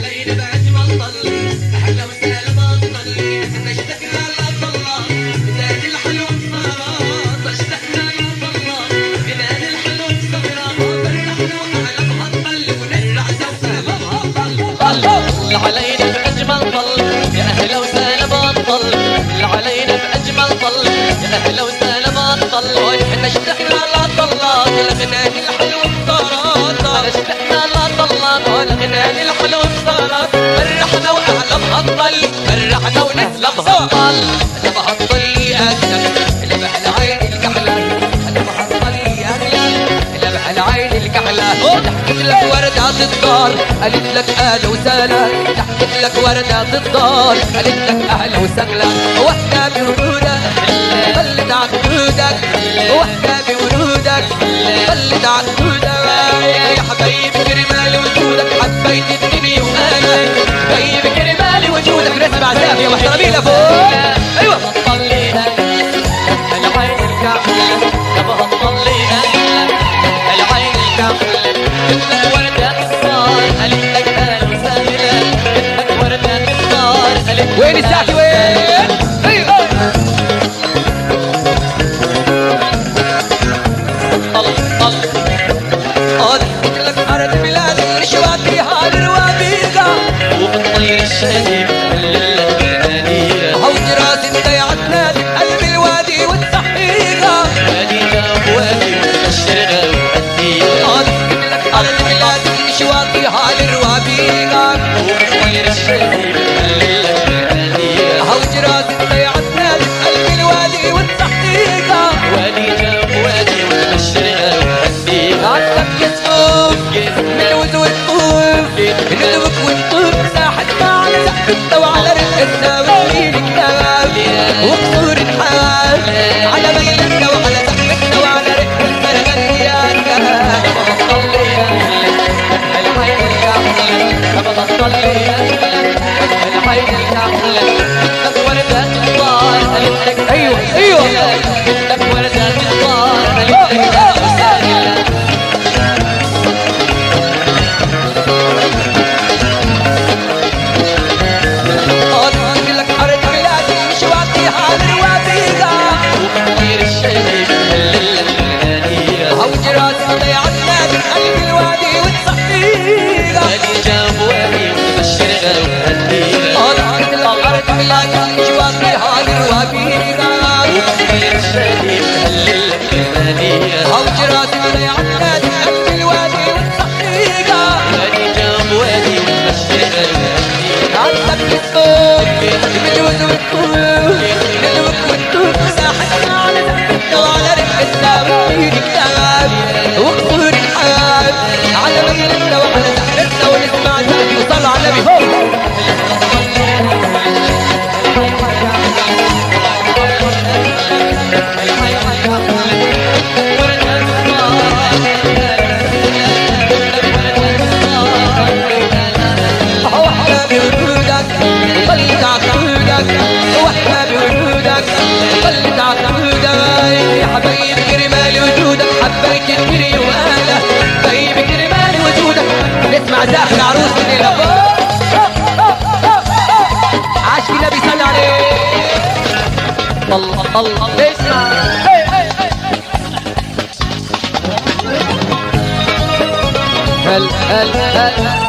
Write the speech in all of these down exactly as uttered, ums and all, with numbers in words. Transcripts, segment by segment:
أهلا وسهلا بطل احنا اشتقنا لطلات الغناء الحلو بصارات اشتقنا لطلات الغناء الحلو بصارات فرحنا واعلى بهالطل فرحنا ونهلا بهالطل انا بهالطل اكلك انا بهالعين الكحله انا بهالطل اكلك انا بهالعين الكحله ضحكت لك وردات الدار قالت لك اهلا وسهلا ضحكت لك وردات الدار قالت لك اهلا وسهلا واحنا بورودك بلد عقودك واحنا بورودك بلد عقودك يا حبايبي كرمال وجودك حبيت الدنيا وانا حبايبي كرمال وجودك رسم عزاف يا محترمين لفوق ايوه طلينا العين الكحله ابغى طلينا العين الكحله جبت لك ورده الصار قالت لك اهلا وسهلا جبت لك ورده الصار قالت وين الساكي وين ايوه وبالطير الشهيد الليلة الأنيرة هوج راس ضيعتنا قلب الوادي والتحقيقة وادينا بوادي والمشرقة والأثيرة قلت لك على البلاد شواطي هال الروابيقة وبالطير الشهيد الليلة الأنيرة هوج راس ضيعتنا قلب الوادي والتحقيقة وادينا بوادي والمشرقة والأثيرة عندك يسوق من الود والطوف ندوك ونطوف وعلى رزقنا ونيل الكلام وقصور الحال على ميلتنا وعلى زحمتنا وعلى رزقنا الغنيان بطلي العين الكحلة بطلي العين الكحلة جبتك وردة الطار قالت لك ايوه ايوه جبتك وردة الطار قالت لك اهلا وسهلا وقصور الحال على ميلتنا وعلى زحمتنا ونسمع زحمتنا وصلوا على النبي فوق واحنا بوجودك بلد عقودك واحنا بوجودك بلد عقودك يا حبايبي كرمال وجودك حبيت الدنيا وانا حبايبي كرمال وجودك نسمع زاف العروس من اللفوق عاش النبي صلى عليه الله الله اسمع هل هل هل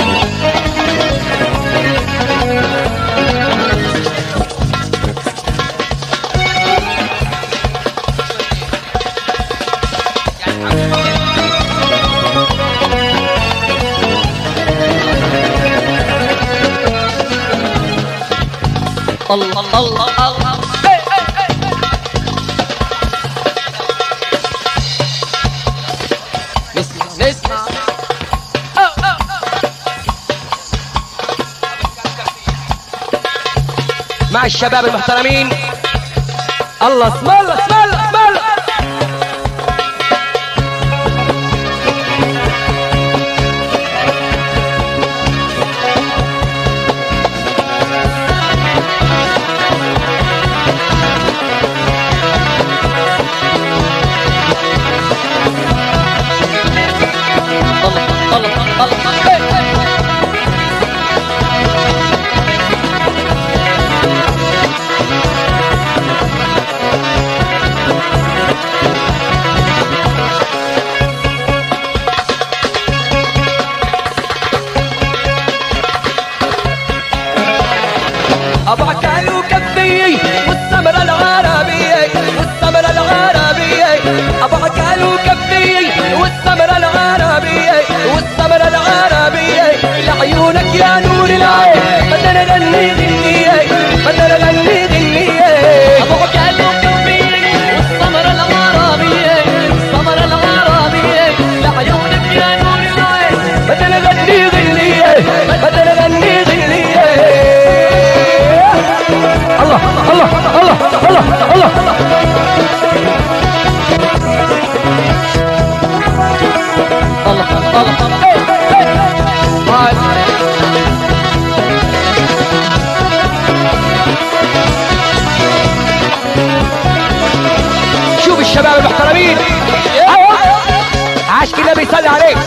الله الله الله نسمع نسمع مع الشباب المحترمين الله اسم الله اسم الله اسم الله عيونك يا نور العين بدنا نغني غنية بدنا نغني غنية ابو قالوا كمية والسمرة الغرامية السمرة الغرامية لعيونك يا نور العين بدنا نغني غنية بدنا نغني غنية الله الله الله الله الله شوف الشباب المحترمين عاش كده بيصلي عليك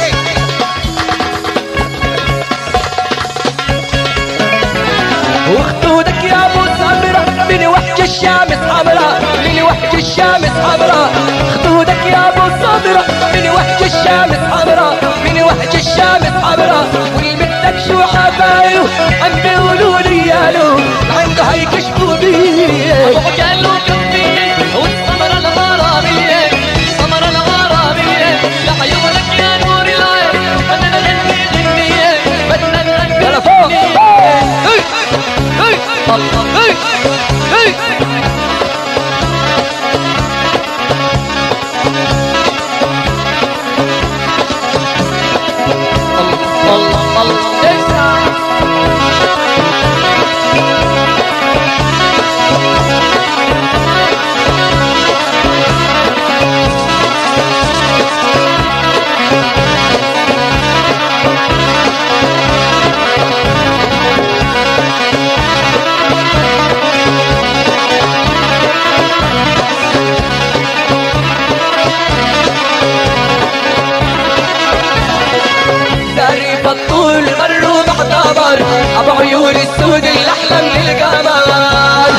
وخدودك يا ابو سمرة من وحش الشمس حمراء من وحش الشمس حمراء خدودك يا ابو سمرة من وحش الشمس حمراء من وحش الشمس حمراء والمدك شو حبايله عم بيقولوا لي يالو عنده هيك شكوبيه قالوا كمية والسمرة الغرامية السمرة الغرامية لعيونك يا نور العين بدنا نغني غنية بدنا نغني يلا فوق الله هي هي الله الله الطول مروا معتبر ابو عيون السود الاحلى من القمر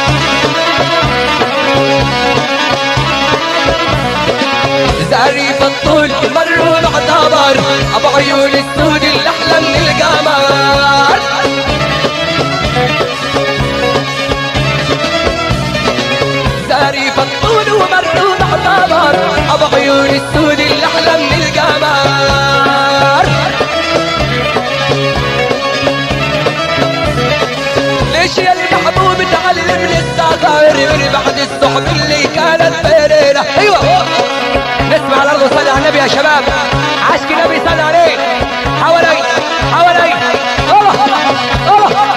زاريف الطول مروا معتبر ابو عيون السود الاحلى من القمر زاريف الطول ومروا معتبر ابو عيون السود الاحلى من القمر ليش يا المحبوب تعلمني السهر من بعد الصحب اللي كانت بيننا ايوه نسمع الارض وصلي على النبي يا شباب عشق النبي صلى عليه حوالي حوالي الله الله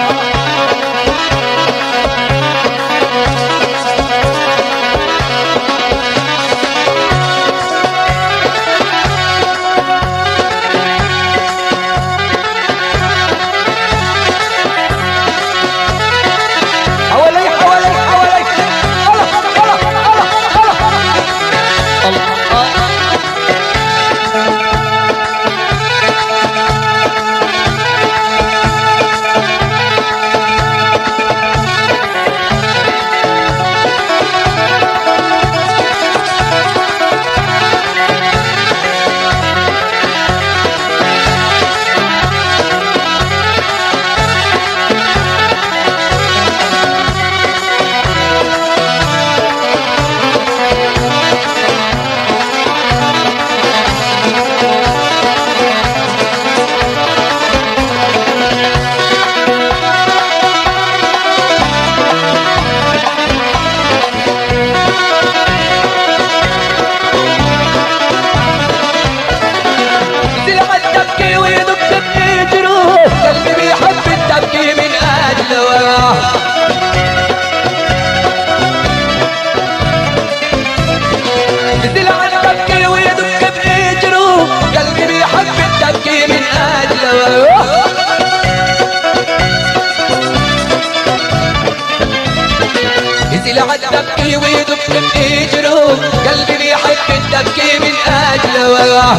تبكي ويدك تبكي جروح قلبي بيحب تبكي من أجله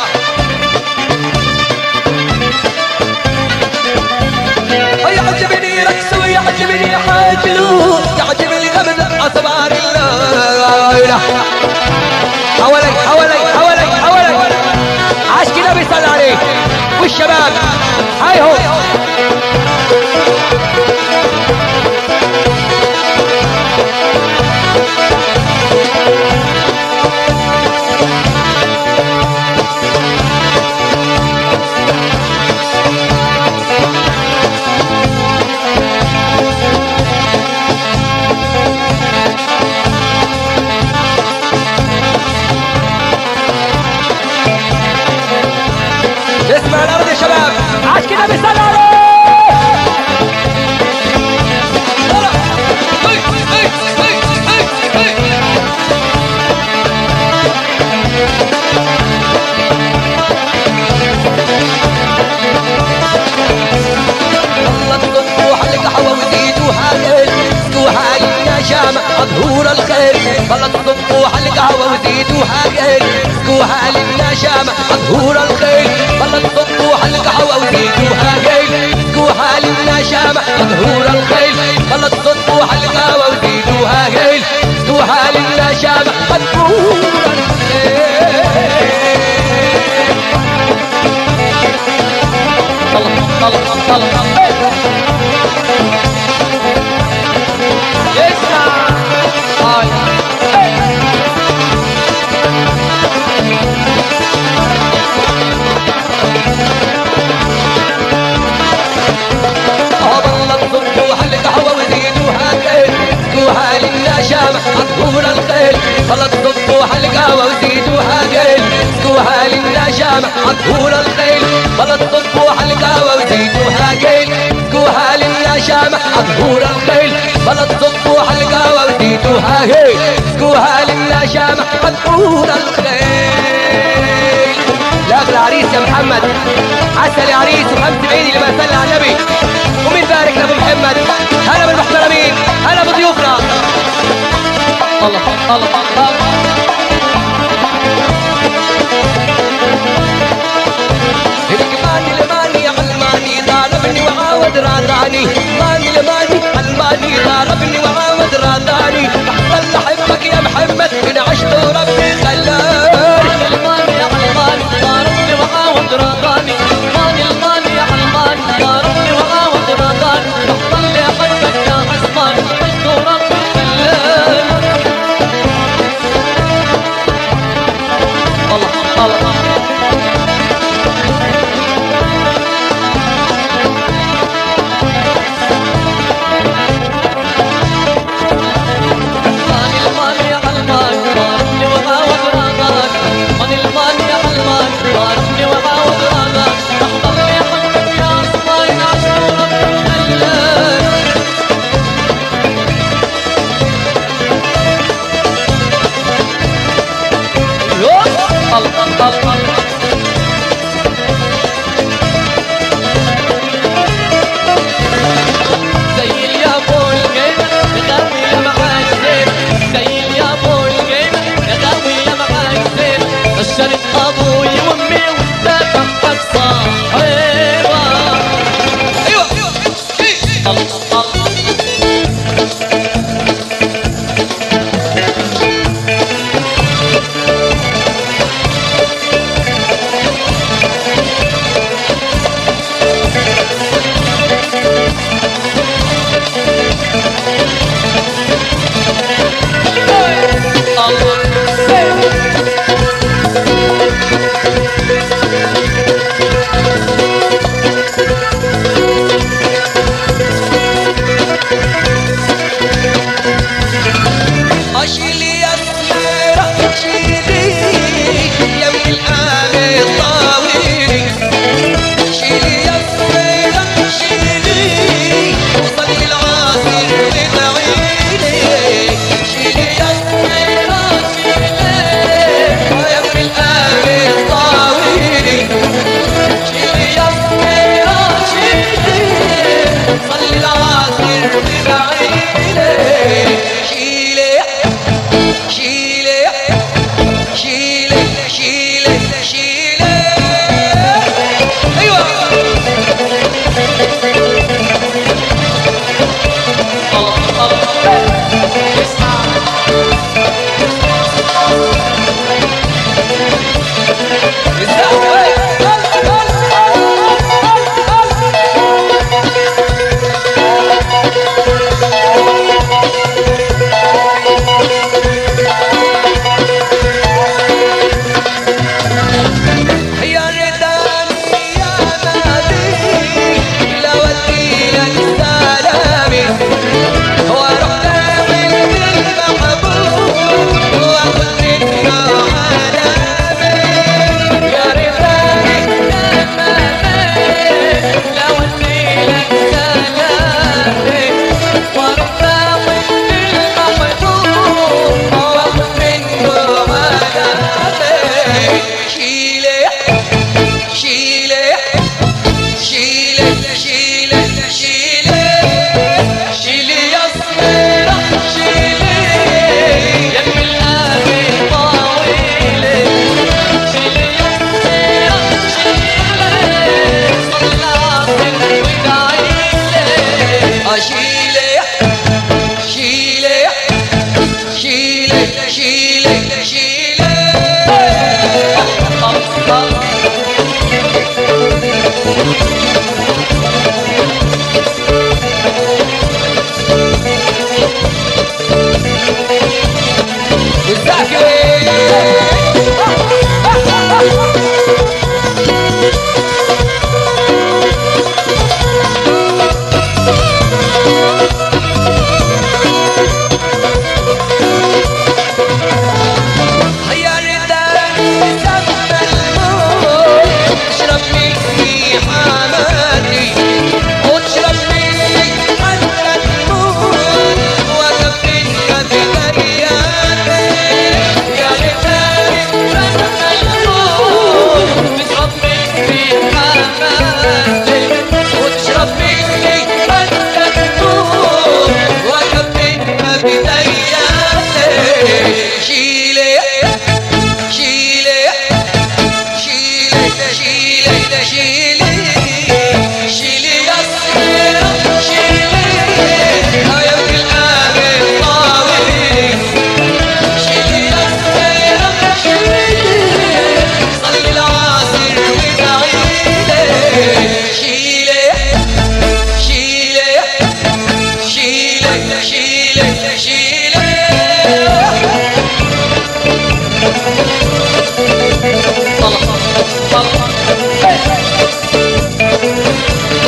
يعجبني رقص ويعجبني حاجله يعجبني غمز أصبار الله حوالي حوالي حوالي حوالي عاشق النبي صلى عليه والشباب هاي هو صبوح القهوة وزيدوها قيل اسقوها للنشامة مظهور الخيل بلد صبوح القهوة وزيدوها قيل اسقوها للنشامة مظهور الخيل بلد صبوح القهوة وزيدوها قيل اسقوها للنشامة مظهور الخيل. الله الله الله يسعى هاي والله صبوح القهوة وزيدوها قيل اسقوها للنشامة مظهور الخيل والله صبوح القهوة وزيدوها قيل اسقوها للنشامة مظهور الخيل والله صبوح القهوة وزيدوها قيل اسقوها للنشامة مظهور الخيل والله صبوح القهوة وزيدوها قيل اسقوها للنشامة مظهور الخيل. لاغ العريس يا محمد عسل يا عريس وخمس بعيني لما صلى على النبي ومين بارك لابو محمد. هلا بالمحترمين هلا بضيوفنا. الله الله الله الماني الماني علماني ضربني وعاود راداني ماني الماني علماني ضربني وعاود راداني احسن احبك يا محمد من عشت وربي خلاني. الماني يا علماني ضربني وعاود راداني ماني الماني يا علماني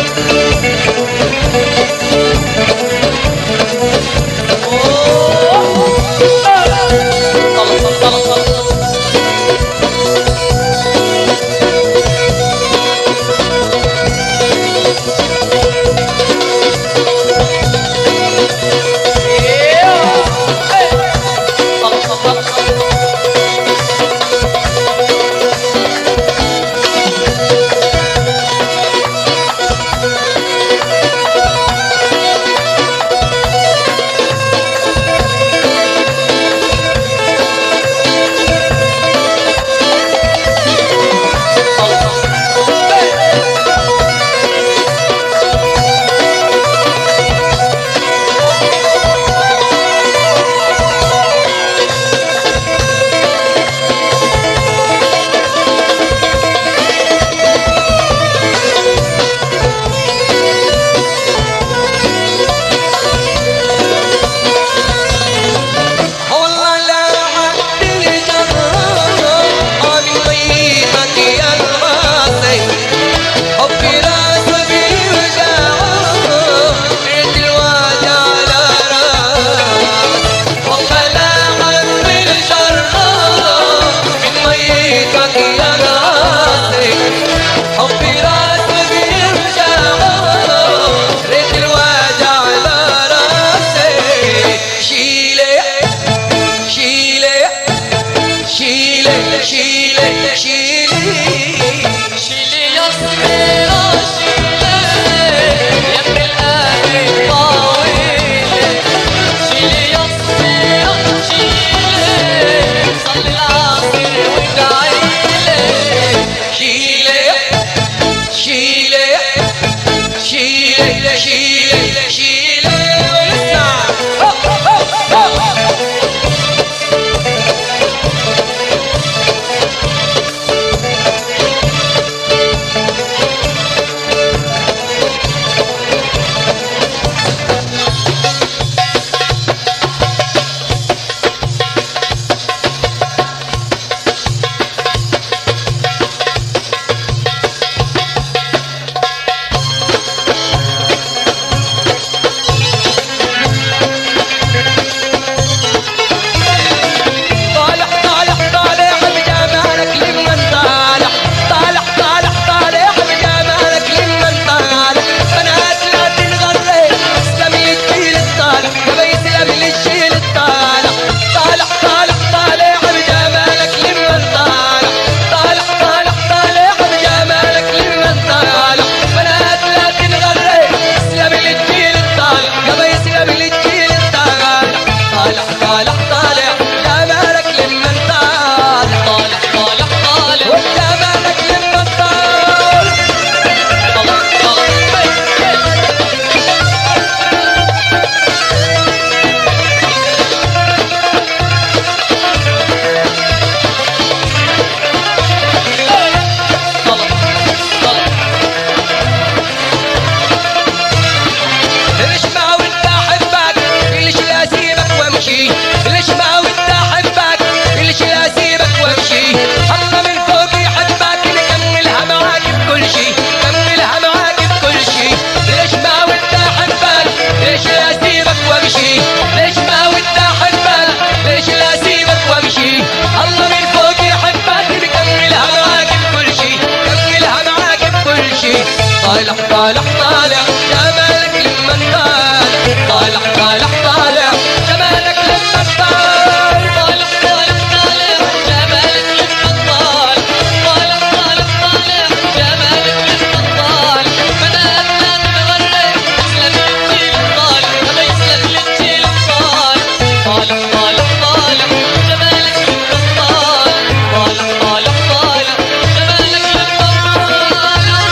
طالع طالع طالع جمالك لما طالع طالع طالع طالع جمالك لما طالع طالع طالع طالع جمالك لما طالع طالع طالع طالع جمالك لما طالع بنات لا تغرق يسلم للجيل الطالع ما يسلم للجيل الطالع طالع طالع طالع جمالك لما طالع طالع طالع طالع جمالك لما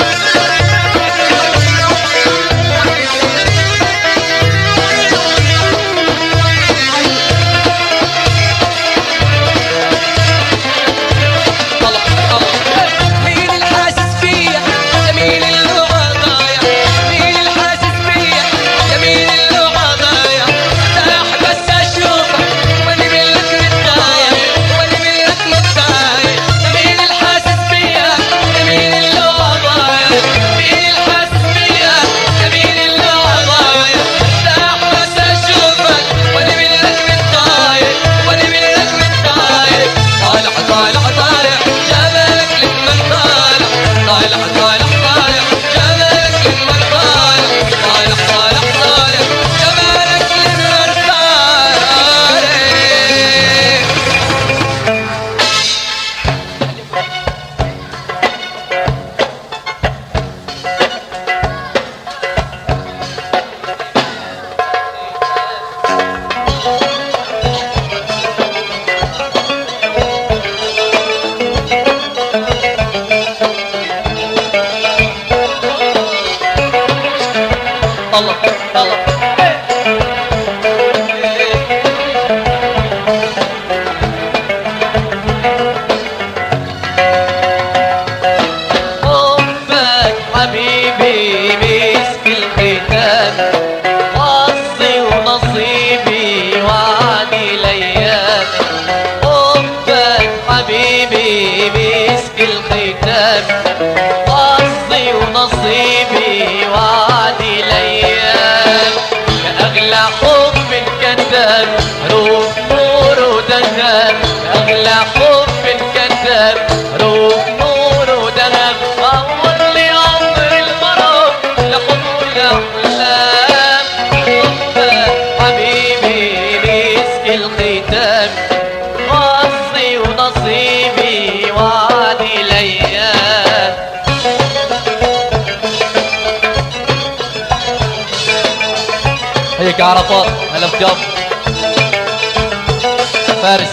طالع الله الله حبك حبيبي مسك الختام حظي ونصيبي وعدي الايام حبك حبيبي مسك الختام حظي ونصيبي وعدي الايام يا اغلى حب كذاب روح نور ودهب يا اغلى حب كذاب روح نور ودهب عوض لي عمر الغرام لحب الاحلام حبك حبيبي مسك الختام حظي ونصيبي وعدي الايام هيك عرفات هلا بجد فارس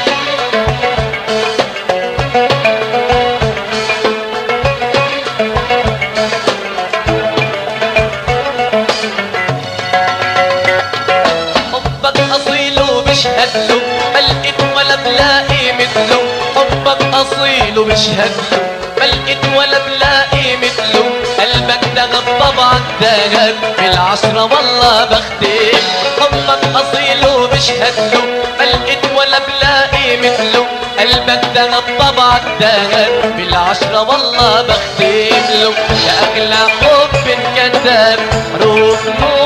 حبك اصيل وبشهد له ما لقيت ولا بلاقي مثله حبك اصيل وبشهد له ما لقيت ولا بلاقي مثله قلبك دغب طبعا دغب بالعشرة والله بختم حبك اصيل وبشهد له ما لقيت ولا بلاقي مثله قلبك دغب طبعا دغب بالعشرة والله بختم له يا اغلى حب كذاب روح